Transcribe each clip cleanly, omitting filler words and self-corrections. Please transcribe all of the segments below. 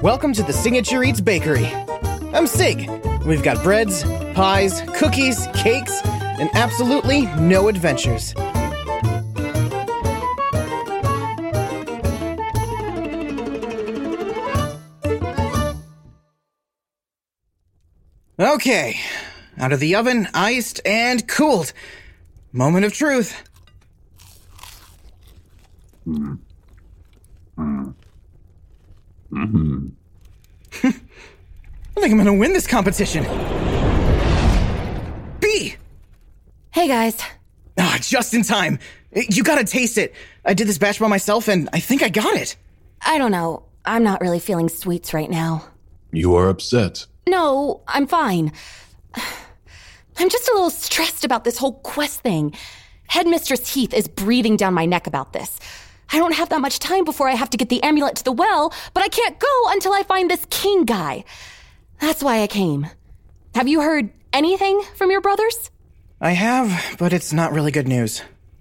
Welcome to the Signature Eats Bakery. I'm Sig. We've got breads, pies, cookies, cakes, and absolutely no adventures. Okay, out of the oven, iced, and cooled. Moment of truth. I think I'm gonna win this competition. B! Hey, guys. Ah, just in time. You gotta taste it. I did this batch by myself, and I think I got it. I don't know. I'm not really feeling sweets right now. You are upset. No, I'm fine. I'm just a little stressed about this whole quest thing. Headmistress Heath is breathing down my neck about this. I don't have that much time before I have to get the amulet to the well, but I can't go until I find this king guy. That's why I came. Have you heard anything from your brothers? I have, but it's not really good news.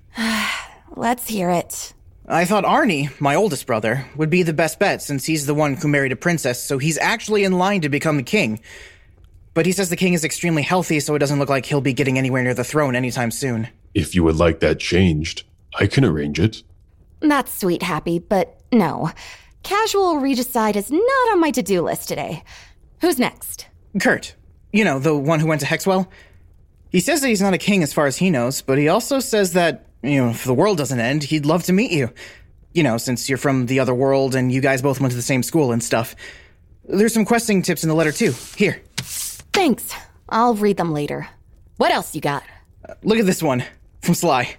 Let's hear it. I thought Arnie, my oldest brother, would be the best bet since he's the one who married a princess, so he's actually in line to become the king. But he says the king is extremely healthy, so it doesn't look like he'll be getting anywhere near the throne anytime soon. If you would like that changed, I can arrange it. That's sweet, Happy, but no. Casual regicide is not on my to-do list today. Who's next? Kurt. You know, the one who went to Hexwell. He says that he's not a king as far as he knows, but he also says that, if the world doesn't end, he'd love to meet you. Since you're from the other world and you guys both went to the same school and stuff. There's some questing tips in the letter, too. Here. Thanks. I'll read them later. What else you got? Look at this one. From Sly.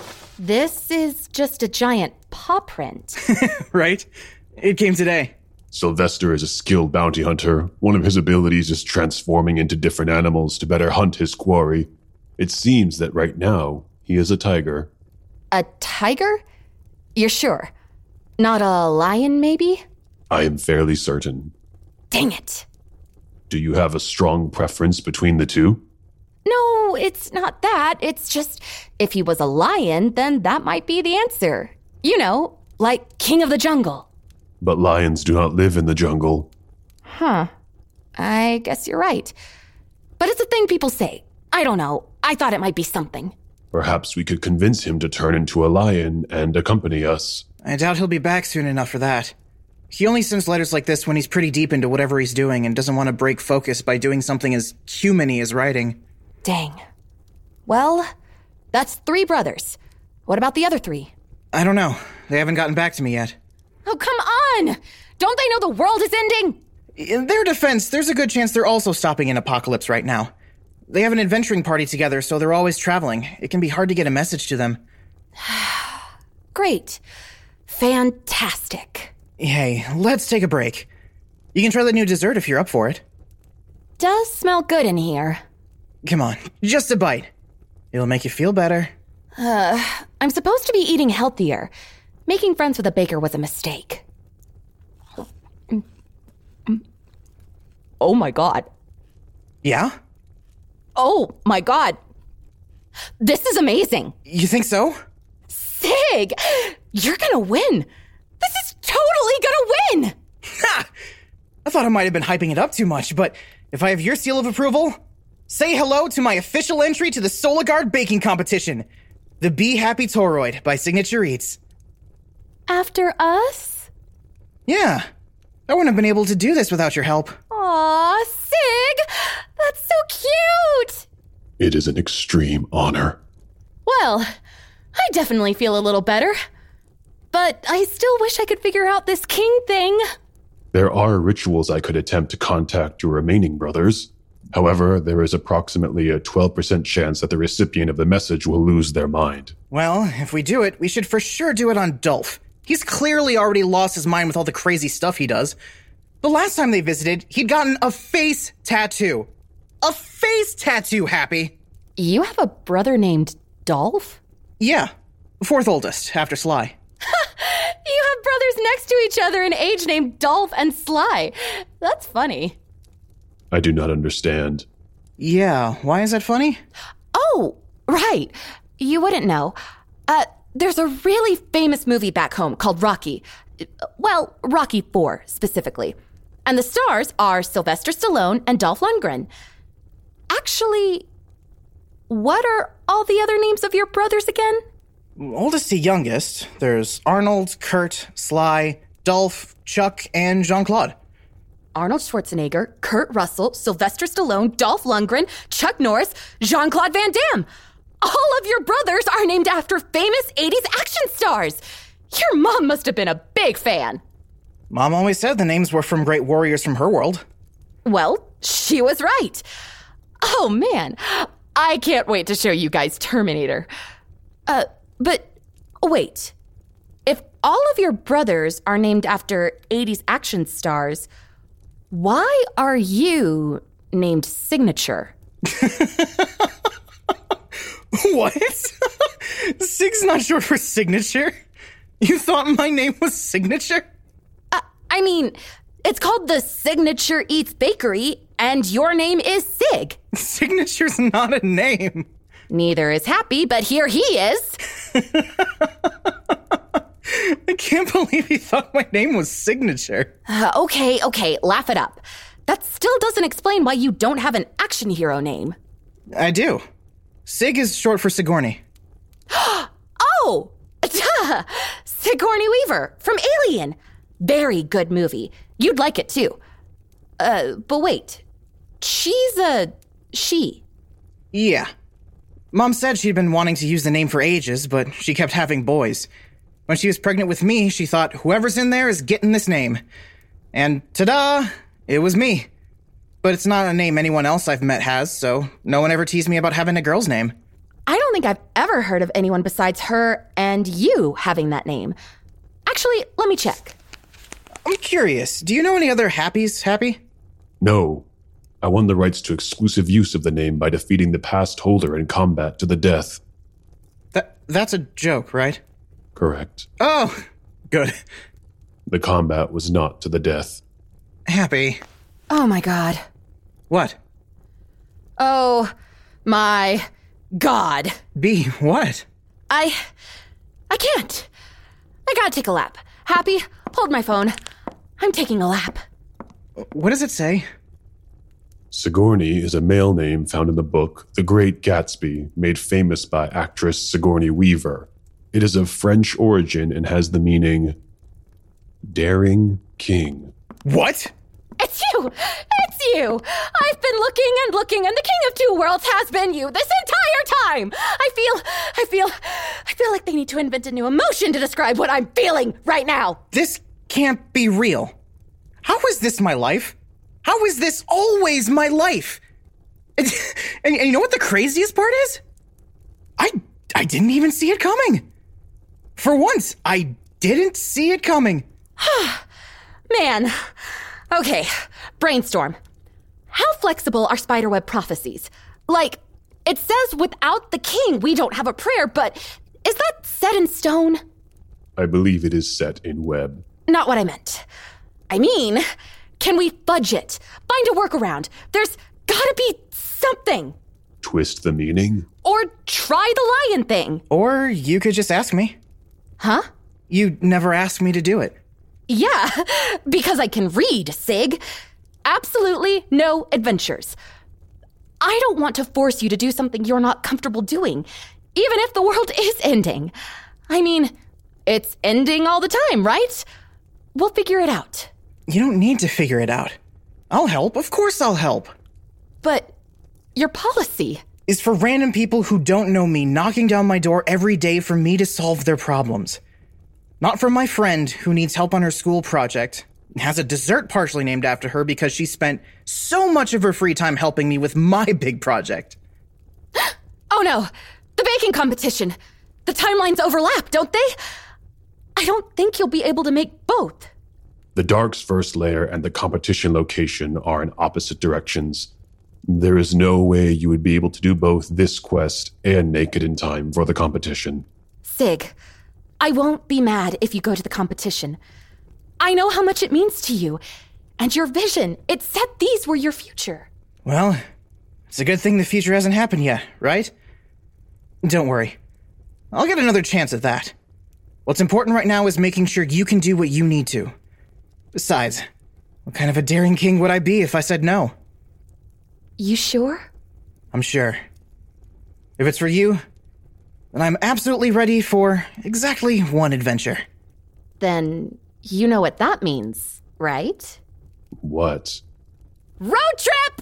This is just a giant paw print. Right? It came today. Sylvester is a skilled bounty hunter. One of his abilities is transforming into different animals to better hunt his quarry. It seems that right now, he is a tiger. A tiger? You're sure? Not a lion, maybe? I am fairly certain. Dang it. Do you have a strong preference between the two? No, it's not that. It's just, if he was a lion, then that might be the answer. Like King of the Jungle. But lions do not live in the jungle. Huh. I guess you're right. But it's a thing people say. I don't know. I thought it might be something. Perhaps we could convince him to turn into a lion and accompany us. I doubt he'll be back soon enough for that. He only sends letters like this when he's pretty deep into whatever he's doing and doesn't want to break focus by doing something as human-y as writing. Dang. Well, that's 3 brothers. What about the other 3? I don't know. They haven't gotten back to me yet. Oh, come on! Don't they know the world is ending? In their defense, there's a good chance they're also stopping an apocalypse right now. They have an adventuring party together, so they're always traveling. It can be hard to get a message to them. Great. Fantastic. Hey, let's take a break. You can try the new dessert if you're up for it. Does smell good in here. Come on, just a bite. It'll make you feel better. I'm supposed to be eating healthier. Making friends with a baker was a mistake. Oh my god. Yeah? Oh my god. This is amazing. You think so? Sig! You're gonna win. This is totally gonna win! Ha! I thought I might have been hyping it up too much, but if I have your seal of approval, say hello to my official entry to the Solagard baking competition. The Be Happy Toroid by Signature Eats. After us? Yeah. I wouldn't have been able to do this without your help. Aw, Sig! That's so cute! It is an extreme honor. Well, I definitely feel a little better. But I still wish I could figure out this king thing. There are rituals I could attempt to contact your remaining brothers. However, there is approximately a 12% chance that the recipient of the message will lose their mind. Well, if we do it, we should for sure do it on Dolph. He's clearly already lost his mind with all the crazy stuff he does. The last time they visited, he'd gotten a face tattoo. A face tattoo, Happy! You have a brother named Dolph? Yeah. 4th oldest, after Sly. You have brothers next to each other in age named Dolph and Sly. That's funny. I do not understand. Yeah, why is that funny? Oh, right. You wouldn't know. There's a really famous movie back home called Rocky. Well, Rocky IV, specifically. And the stars are Sylvester Stallone and Dolph Lundgren. Actually, what are all the other names of your brothers again? Oldest to youngest, there's Arnold, Kurt, Sly, Dolph, Chuck, and Jean-Claude. Arnold Schwarzenegger, Kurt Russell, Sylvester Stallone, Dolph Lundgren, Chuck Norris, Jean-Claude Van Damme. All of your brothers are named after famous 80s action stars. Your mom must have been a big fan. Mom always said the names were from great warriors from her world. Well, she was right. Oh, man. I can't wait to show you guys Terminator. But wait. If all of your brothers are named after 80s action stars, why are you named Signature? What? Sig's not short for signature? You thought my name was Signature? I mean, it's called the Signature Eats Bakery, and your name is Sig. Signature's not a name. Neither is Happy, but here he is. I can't believe you thought my name was Signature. Okay, laugh it up. That still doesn't explain why you don't have an action hero name. I do. Sig is short for Sigourney. Oh! Duh! Sigourney Weaver from Alien. Very good movie. You'd like it too. But wait. She's a she. Yeah. Mom said she'd been wanting to use the name for ages, but she kept having boys. When she was pregnant with me, she thought whoever's in there is getting this name. And ta-da! It was me. But it's not a name anyone else I've met has, so no one ever teased me about having a girl's name. I don't think I've ever heard of anyone besides her and you having that name. Actually, let me check. I'm curious, do you know any other Happies, Happy? No. I won the rights to exclusive use of the name by defeating the past holder in combat to the death. That's a joke, right? Correct. Oh, good. The combat was not to the death. Happy. Oh my god. What? Oh my god. B, what? I can't. I gotta take a lap. Happy, hold my phone. I'm taking a lap. What does it say? Sigourney is a male name found in the book The Great Gatsby, made famous by actress Sigourney Weaver. It is of French origin and has the meaning daring king. What? It's you! It's you! I've been looking, and the King of Two Worlds has been you this entire time! I feel like they need to invent a new emotion to describe what I'm feeling right now! This can't be real. How is this my life? How is this always my life? And you know what the craziest part is? I didn't even see it coming. For once, I didn't see it coming. Man. Okay, brainstorm. How flexible are spiderweb prophecies? Like, it says without the king we don't have a prayer, but is that set in stone? I believe it is set in web. Not what I meant. I mean, can we fudge it? Find a workaround. There's gotta be something. Twist the meaning? Or try the lion thing. Or you could just ask me. Huh? You never asked me to do it. Yeah, because I can read, Sig. Absolutely no adventures. I don't want to force you to do something you're not comfortable doing, even if the world is ending. I mean, it's ending all the time, right? We'll figure it out. You don't need to figure it out. I'll help. Of course I'll help. But your policy is for random people who don't know me knocking down my door every day for me to solve their problems. Not from my friend who needs help on her school project, has a dessert partially named after her because she spent so much of her free time helping me with my big project. Oh no, the baking competition. The timelines overlap, don't they? I don't think you'll be able to make both. The Dark's first lair and the competition location are in opposite directions. There is no way you would be able to do both this quest and Naked in time for the competition. Sig, I won't be mad if you go to the competition. I know how much it means to you. And your vision, it said these were your future. Well, it's a good thing the future hasn't happened yet, right? Don't worry. I'll get another chance at that. What's important right now is making sure you can do what you need to. Besides, What kind of a daring king would I be if I said no? You sure? I'm sure. If it's for you, then I'm absolutely ready for exactly one adventure. Then you know what that means, right? What? Road trip!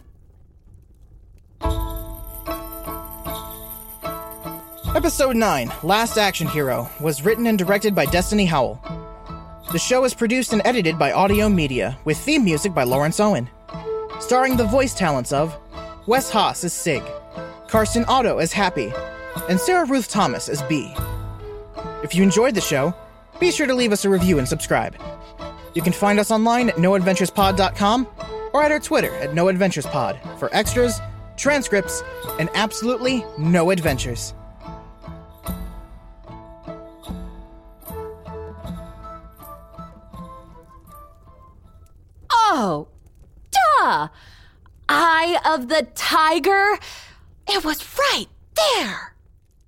Episode 9, Last Action Hero, was written and directed by Destiny Howell. The show is produced and edited by Audio Media, with theme music by Lawrence Owen. Starring the voice talents of Wes Haas as Sig, Karsten Otto as Happy, and Sarah Ruth Thomas as Bee. If you enjoyed the show, be sure to leave us a review and subscribe. You can find us online at noadventurespod.com or at our Twitter at noadventurespod for extras, transcripts, and absolutely no adventures. Oh, duh! Eye of the Tiger? It was right there!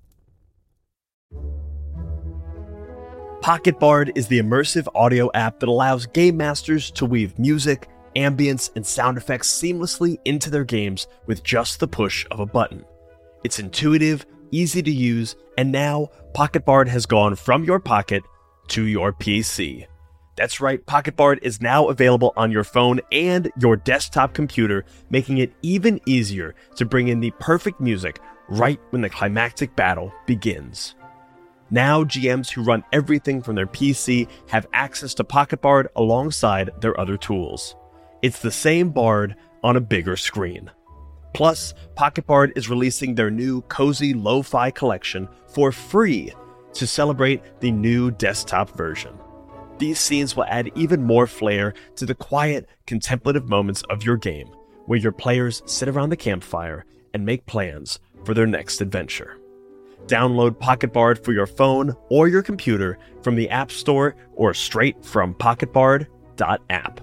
Pocket Bard is the immersive audio app that allows game masters to weave music, ambience, and sound effects seamlessly into their games with just the push of a button. It's intuitive, easy to use, and now Pocket Bard has gone from your pocket to your PC. That's right, Pocket Bard is now available on your phone and your desktop computer, making it even easier to bring in the perfect music right when the climactic battle begins. Now, GMs who run everything from their PC have access to Pocket Bard alongside their other tools. It's the same Bard on a bigger screen. Plus, Pocket Bard is releasing their new Cozy Lo-Fi collection for free to celebrate the new desktop version. These scenes will add even more flair to the quiet, contemplative moments of your game, where your players sit around the campfire and make plans for their next adventure. Download Pocket Bard for your phone or your computer from the App Store or straight from pocketbard.app.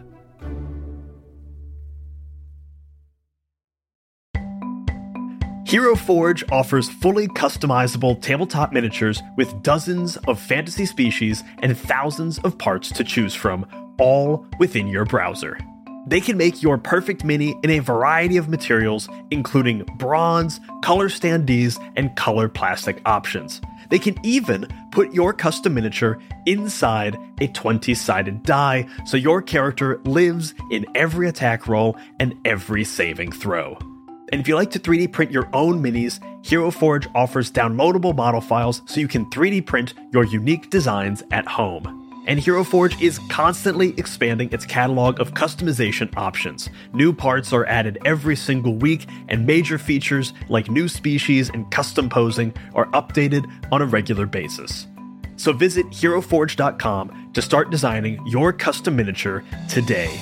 Hero Forge offers fully customizable tabletop miniatures with dozens of fantasy species and thousands of parts to choose from, all within your browser. They can make your perfect mini in a variety of materials, including bronze, color standees, and color plastic options. They can even put your custom miniature inside a 20-sided die, so your character lives in every attack roll and every saving throw. And if you like to 3D print your own minis, Hero Forge offers downloadable model files so you can 3D print your unique designs at home. And Hero Forge is constantly expanding its catalog of customization options. New parts are added every single week, and major features like new species and custom posing are updated on a regular basis. So visit HeroForge.com to start designing your custom miniature today.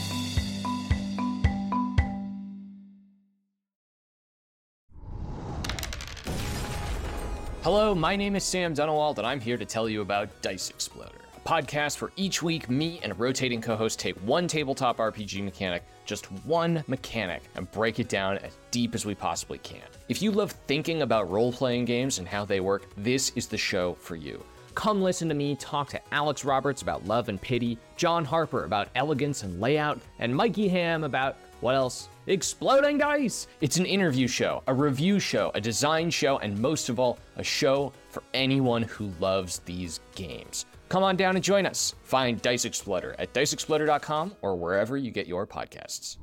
Hello, my name is Sam Dunawalt, and I'm here to tell you about Dice Exploder, a podcast where each week me and a rotating co-host take one tabletop RPG mechanic, just one mechanic, and break it down as deep as we possibly can. If you love thinking about role-playing games and how they work, this is the show for you. Come listen to me talk to Alex Roberts about Love and Pity, John Harper about elegance and layout, and Mikey Ham about, what else? Exploding Dice! It's an interview show, a review show, a design show, and most of all, a show for anyone who loves these games. Come on down and join us. Find Dice Exploder at diceexploder.com or wherever you get your podcasts.